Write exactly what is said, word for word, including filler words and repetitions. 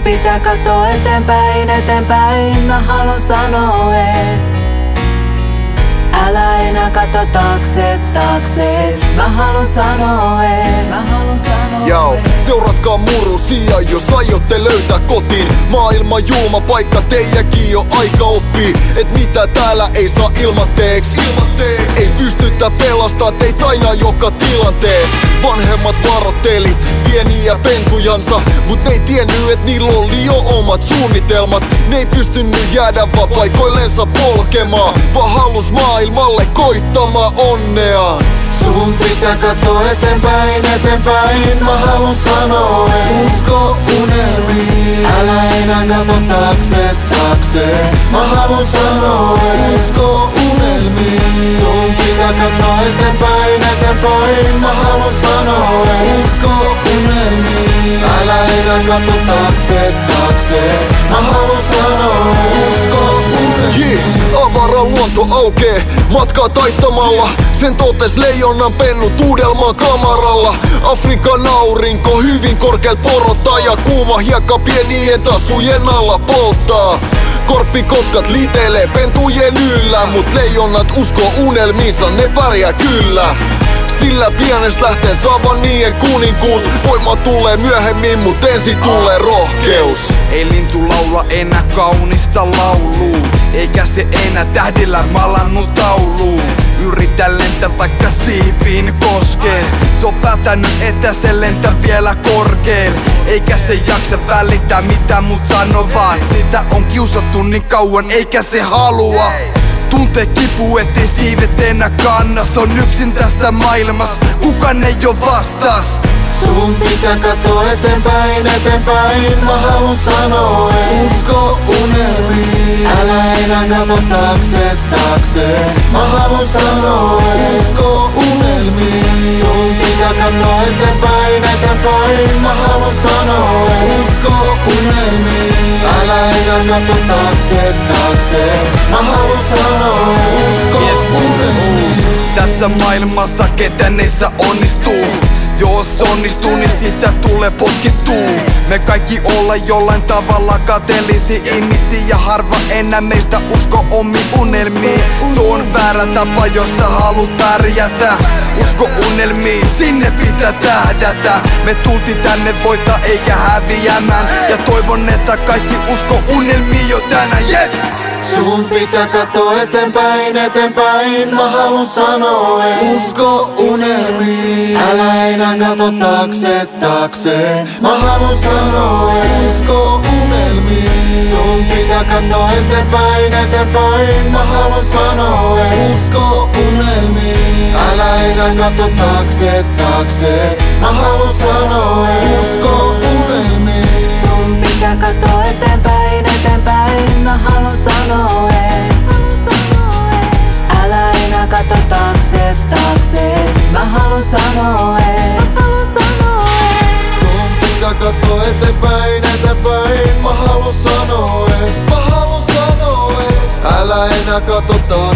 pitää katsoa eteenpäin, eteenpäin. Mä haluan sanoa, et älä enää katso taakse, taakse. Mä haluan sanoa, et Mä haluan sanoa, Joo, seuratkaa murusia, jos aiotte löytää kotiin. Maailman julma paikka, teijäkin jo aika oppii. Et mitä täällä ei saa ilmatteeks, ilmatteeks. Ei pystytä pelastaa teitä aina joka tilanteesta. Vanhemmat varotteli pieniä pentujansa, mut ne ei tiennyt et niillä oli jo omat suunnitelmat. Ne ei pystynyt jäädä vaan paikoillensa polkemaan, vaan halus maailmalle koittamaan onnea. Sun pitää katsoa eteenpäin, eteenpäin. Mä haluan sanoa, usko unelmiin. Älä enää katso taakse, taakse. Mä haluan sanoa, usko unelmiin. Sun pitää katsoa eteenpäin, eteenpäin. Mä haluan sanoa, usko unelmiin. Älä enää katso taakse, taakse. Mä haluan sanoa, usko unelmiin. Yeah, avara luonto aukee matkaa taittamalla. Sen totes leijonan pennut Uudelmaan kamaralla. Afrikan aurinko hyvin korkeal porottaa ja kuuma hiekka pienien tasujen alla polttaa. Korppikotkat liitelee pentujen yllä, mut leijonat uskoo unelmiinsa, ne pärjää kyllä. Sillä pienestä lähtee savanien kuninkuus. Voima tulee myöhemmin, mut ensin tulee rohkeus. Ei lintu laula enää kaunista lauluu, eikä se enää tähdillä malannut tauluun. Yritä lentää vaikka siipiin koskeen. Se on päätänyt, että se lentää vielä korkeen. Eikä se jaksa välittää mitä mut sano vaan. Sitä on kiusattu niin kauan eikä se halua. Tuntee kipu, ettei siivet enää kannas. On yksin tässä maailmassa, kukaan ei oo vastas. Sun pitää katsoa eteenpäin, eteenpäin. Mä haluan sanoa, usko unelmiin. Älä enää katso taakse, taakse. Mä haluan sanoa, usko unelmiin. Sun pitää katsoa eteenpäin, eteenpäin. Mä haluan sanoa, usko unelmiin. Älä enää katso taakse, taakse. Mä haluan sanoa, usko unelmiin. Tässä maailmassa ketä niissä onnistuu. Jos onnistuu, niin siitä tulee potkittuu. Me kaikki olla jollain tavalla kateellisia ihmisiä, ja harva enää meistä usko omiin unelmiin. Se on väärä tapa, jos sä haluut pärjätä. Usko unelmiin, sinne pitää tähdätä. Me tultiin tänne voittaa eikä häviämään, ja toivon, että kaikki usko unelmiin jo tänään, yeah! Sun pitää katsoa eteenpäin, eteenpäin. Mä haluan sanoa, usko unelmiin. Älä enää katso taakse, taakse. Mä haluan sanoa, usko unelmiin. Sun pitää katsoa eteenpäin, eteenpäin. Mä haluan sanoa, usko unelmiin. Älä enää katso taakse, taakse. Mä haluan sanoa, usko unelmiin. sun pitää katsoa eteenpäin, eteenpäin. Mä haluan sanoa, et älä enää katso taakse, taakse. Mä haluan sanoa, et sun pitää katsoa eteenpäin, eteenpäin. Mä haluan sanoa, et älä enää katso taakse.